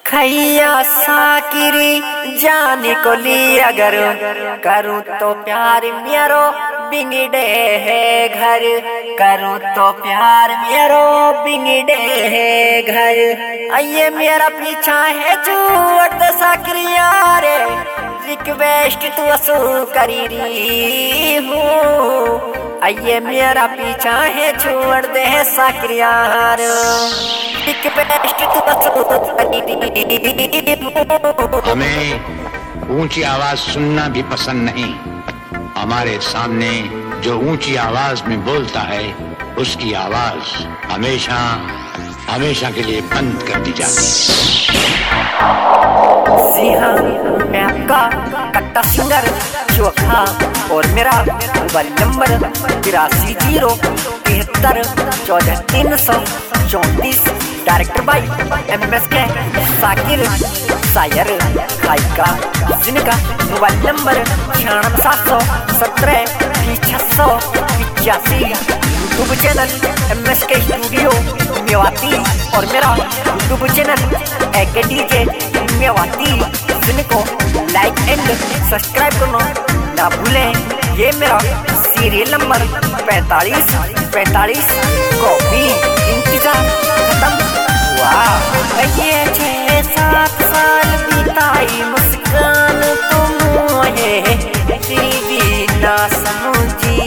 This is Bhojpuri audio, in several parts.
खैया साकिरी जाने को ली अगर करूँ तो प्यार मेरो बिगड़े है घर, करूँ तो प्यार मेरो बिगड़े है घर। आइए मेरा पीछा है झूठ साकिरी यारे, रिक्वेस्ट तू असू करी रही हूँ। आइए मेरा पीछा है छोड़ दे साकिरी यार, हमें ऊंची आवाज सुनना भी पसंद नहीं। हमारे सामने जो ऊंची आवाज में बोलता है उसकी आवाज हमेशा हमेशा के लिए बंद कर दी जाती है। जी हाँ, मैं आपका कट्टा सिंगर चोखा और मेरा mobile number 8373143334। Director by MSK Sakir सायर खाइका जिनका mobile number 96717685। YouTube channel MSK studio Mewati और मेरा यूट्यूब चैनल AKDJ मेवाती, जिनको लाइक एंड सब्सक्राइब करना ना भूलें। ये मेरा सीरियल नंबर 45 कॉपी इंतजार खत्म हुआ। ये 6-7 साल बिताई मुस्कान तुम ये भी ना समझी।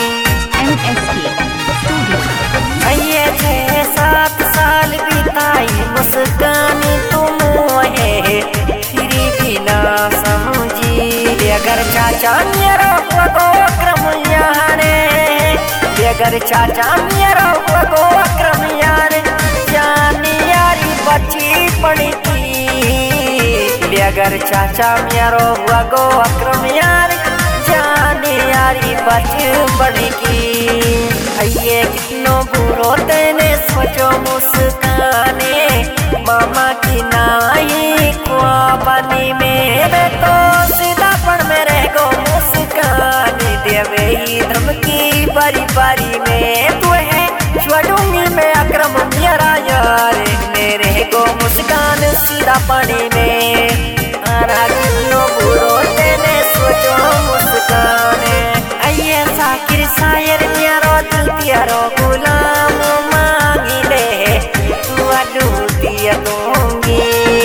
ये 6-7 साल बिताई मुस्कान तुम ये भी ना समझी। अगर चाचा मेरा को अक्रम यारे, अगर चाचा मेरा को अक्रम यारे जानी यारी बची पड़ी थी। अगर चाचा मेरा को अक्रम यार जानी यारी बची पड़ी की। ये कितनो बुरो तेने सोचो मुस्काने मामा की नाई ख्वाबानी मेरे तो सीधापन में रह गो मुस्कान देवे ही धमकी बारी बारी में तू है छोड़ूंगी मैं अक्रम मेरा यार मेरे को मुस्कान सीधा पानी में। आना कितनो बुरो तेने सोचो मुस्काने। आइए साकिर सायर मेरा दिल तेरो गुलाम मांगी ले तू अडू दिया दूंगी।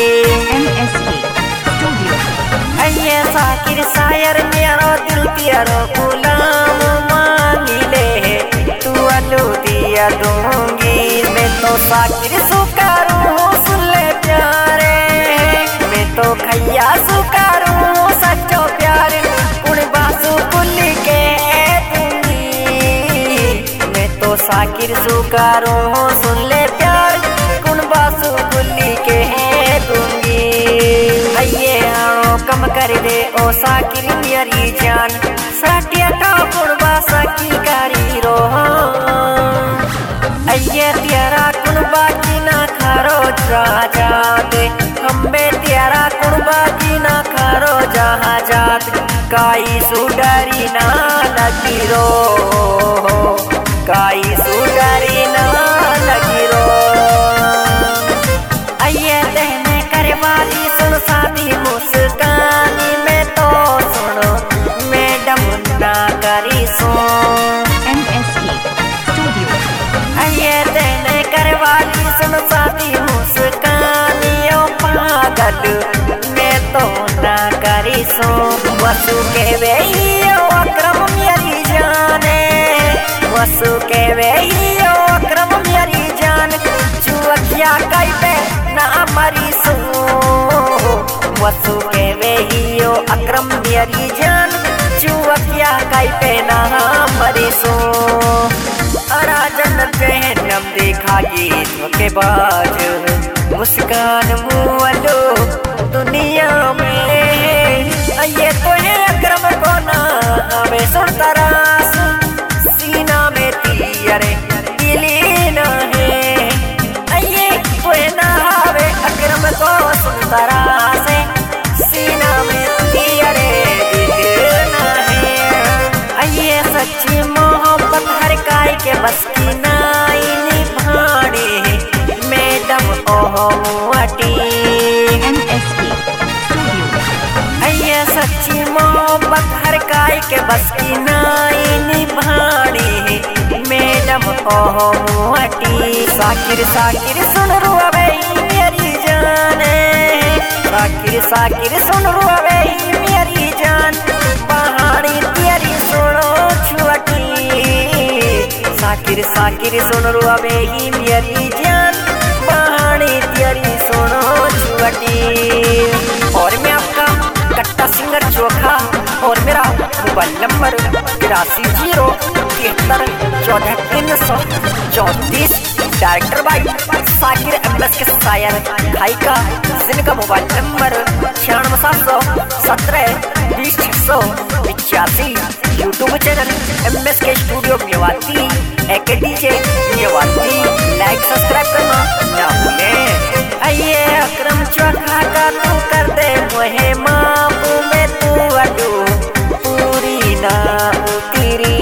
आइए साकिर सायर मेरा दिल तेरो गुलाम मांगी ले तू अडू दिया दूंगी। मैं तो साकिर सुकारूं सुन ले प्यारे, मैं तो खैया सुकारूं सच्चो प्यार कुण बासु कुली के दूंगी। मैं तो साकिर सुकारूं सुन ले प्यार कुण बासु कुली के दूंगी। आइए आणो कम कर दे ओ साकिर मेरी जान, साटिया तो कुण बासा की कारी रो। आइए तेरा कुणबा की ना खारो जहाँ जाते, हमें तेरा कुणबा की ना खारो जहाँ जाते। काई सुडरी ना लगी रो, काई सुडरी ना लगी रो। आइए कहने करे वाली सुन सादी मुस्कानी में तो सुनो मैडम ना करी सुन। आइए देने करवाली सुन साथी मुस्कानियों पागल मैं तो ना करी सो। वसु के वेहियो अक्रम मेरी जाने, वसु के वेहियो अक्रम मेरी जान चुअकिया कई पे ना मरी सो। वसु के वेहियो अक्रम मेरी जान चुअकिया कई पे ना मरी सो। अराजन जहन्नम देखागी धोखेबाज मुस्कान मुअलो दुनिया में। ये तो है अक्रम को ना हमें सुनता रास सीना में तीरे दिली ना है। ये तो है ना हवे अक्रम को सुनता रास सीना में तीरे दिली ना है। ये सच्ची मोहब्बत हर काय के बस की नाई निभाने मैडम ओह अटी। बस की नाई निभानी मैडम ओहो मुहटी। साकिर साकिर सुन रुआवे मेरी जान, साकिर साकिर सुन रुआवे मेरी जान, पहाड़ी तेरी सुनो छुअटी। साकिर साकिर सुन रुआवे मेरी जान, पहाड़ी तेरी सुनो छुअटी। और मैं आपका कट्टा सिंगर चोखा और मेरा मोबाइल नंबर 837314 डायरेक्टर भाई साकिर एमएस के शायर गायिका जिनका mobile number 9617200685। YouTube channel MS K studio Mewati एक डीजे मेवाती। लाइक सब्सक्राइब करना ना भूलें। आइए अकरम चोखा का तू कर दे मोहे माफ में तू अडू पूरी ना तेरी।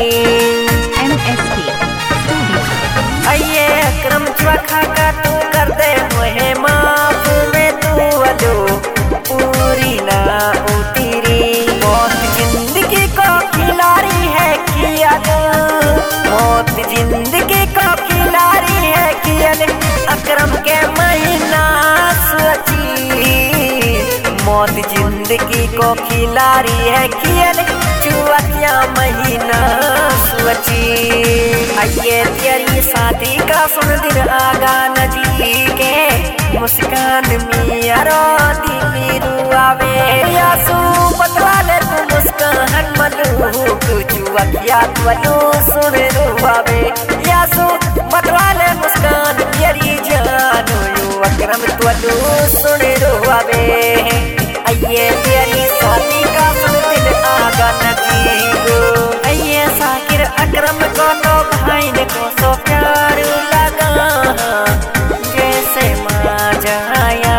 आइए अकरम चोखा का तू कर दे मोहे माफ में तू अडू पूरी ना तेरी। मौत जिंदगी को खिलाड़ी है किया, मौत जिंदगी को खिलाड़ी है किया, अकरम के महीना सोची। मौत जिंदगी को खिलाड़ी है कियल चुअतिया महीना सोची। आइए तेरी शादी का सुन दिन आगा नजीके, मुस्कान मियारो दिल रुआवे। यासू बतला ले तू मुस्कान मलूक चुअतिया तुलू सुन रुआवे। यासू बतला ले मुस्कान मेरी जान, अकरम तुलू सुन रुआवे। आइए तेरी शादी का सुन दिन आगा नजीको। आइए साकिर अकरम को तो भाई ने को सो प्यार लगा जैसे माँ जाया।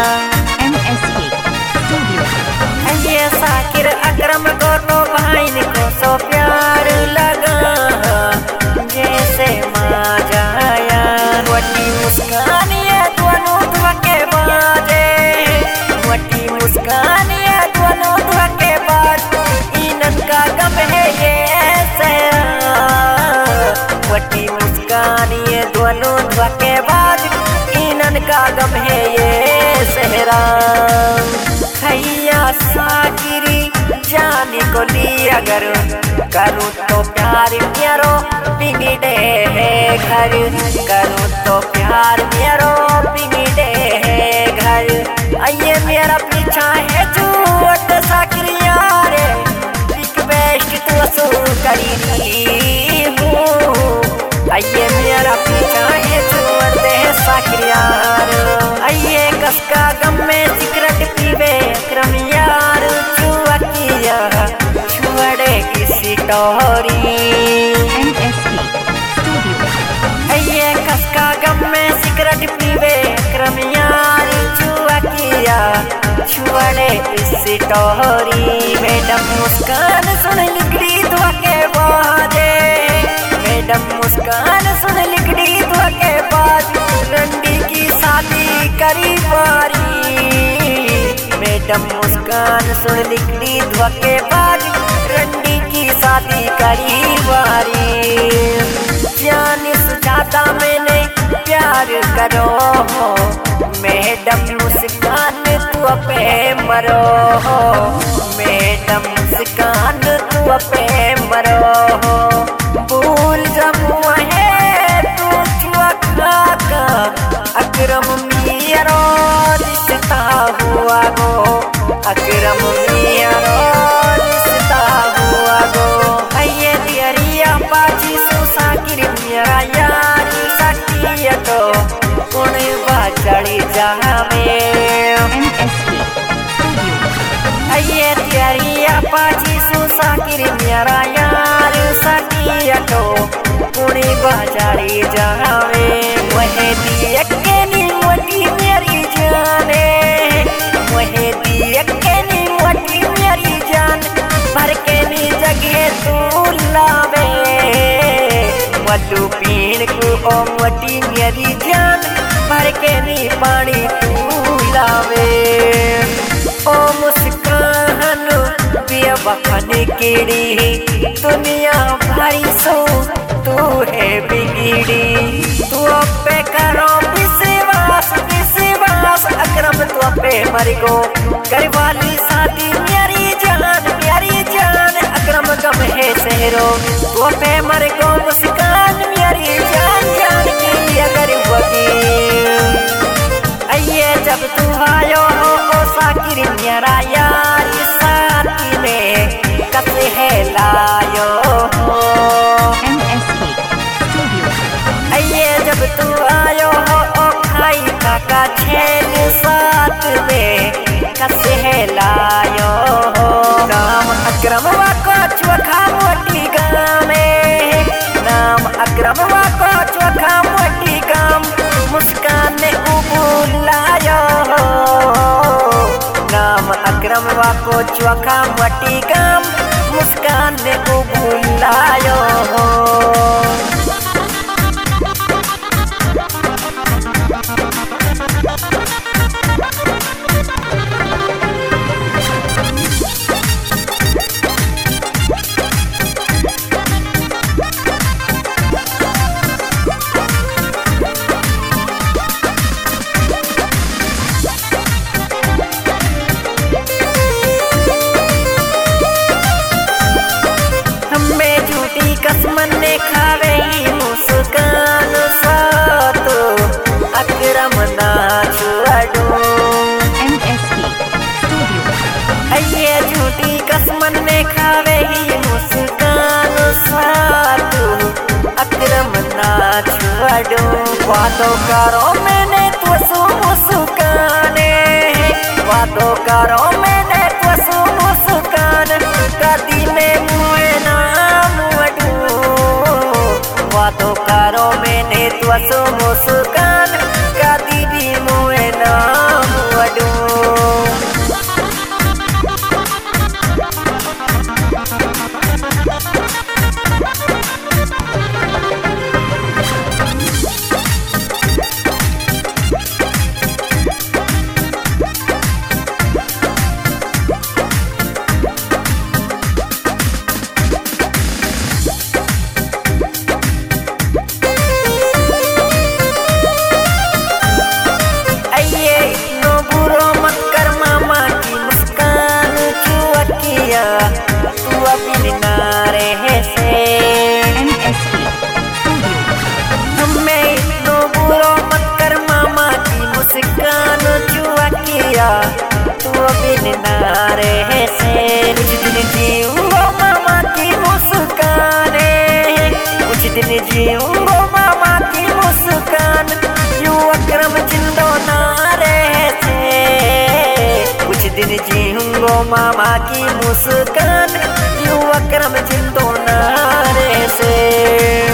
आइए साकिर अकरम को तो भाई ने को सो प्यार लगा जैसे माँ जाया। वटी मुस्कान ये दोनों धोखे बाजे, वटी मुस्कान ये दोनों धोखे बाज, इनन का गम है ये सहरा। वटी मुस्कान ये दोनों धोखे बाज, इनन का गम है ये सहरा। खैया साकिरी जाने को लिया अगर करूँ तो प्यार प्यारो बिगड़े है घर, करूँ तो प्यार प्यारो बिगड़े है घर। आइए मेरा पीछा है झूठ साकिर यार, रिक्वेस्ट तो सो करी हूँ। आइए मेरा पीछा है झूठ है साकिर यार। आइए कसका गम में सिगरेट पीवे अकरम यार, चुअतिया छुअड़े किसी टोरी। आइए कसका गम में सिगरेट पीवे अकरम यार, चुअतिया छुअड़े किसी टोरी। मैडम मुस्कान सुन लिखड़ी धोखे बाजे, मैडम मुस्कान सुन लिखड़ी धोखे बाज, रंडी की शादी करी बारी। मैडम मुस्कान सुन लिखड़ी धोखे बाज, रंडी की शादी करी बारी। जान सुझाता मैंने प्यार करो हो, मैडम मुस्कान तू पे मरो हो, मैडम मुस्कान तू पे मरो हो। भूल जब है तू चुअखा का अकरम मियारो रिश्ता हुआ गो, अकरम मियारो रिश्ता हुआ गो। आइए दियरिया बाजी सो साकिर मेरा यारी साकिया तो कौन बाचड़ी जावे। आइए दियरिया बाजी सो साकिर मेरा यार साकिया तो कौन बाचड़ी जावे। वह दिया के नी मोटी मेरी जाने, वह दिया के नी मोटी मेरी जान, भर के नी जगह तू लावे। मधु पीण को ओ मोटी मेरी जान, भर के नी पानी तू लावे। ओ मुस्कान बेवफा मन कीड़ी दुनिया भारी सो तू है बिगड़ी। तू पे करो विश्वास विश्वास अकरम तू पे मर गो घर वाली शादी मेरी जान अकरम गम है सहरो तू पे मर गो मुस्कान मेरी जान की अगर वगी। आइए जब तू आयो हो साकिर मेरा यार साथी में कसे है लायो हो। आइए जब तू आयो हो खाई काका छेन साथ में कसे है लायो हो। नाम अकरम वाको चोखा मोटी गामे नाम अकरम वाको चोखा मोटी गाम मुस्कान ने उबुलायो हो। नाम अकरम वाको चोखा मोटी गाम मुस्कान ने उबुलायो हो। कसमन ने खावे मुस्कान साथ अकरम ना छुड़ो। आइए झूठी कसमन ने खावे मुस्कान साथ अकरम ना छुड़ो। वादों करो मैंने तो सो मुस्काने वादों करो मैंने तो सो मुस्कान कदी में मुए नाम वादों करो मैंने त्वसो मुस्कान कदी भी मुए नाम वडू। तू अभी नारे से हमें इतनो बुरो मत कर मामा की मुस्कान चुआ किया तू अभी नारे से। कुछ दिन जीऊंगो मामा की मुस्कान कुछ दिन जीऊंगो मामा की मुस्कान यू अकरम जिंदो नारे से। कुछ दिन जीऊंगो मामा की मुस्कान यू अकरम जिंदो नारे से।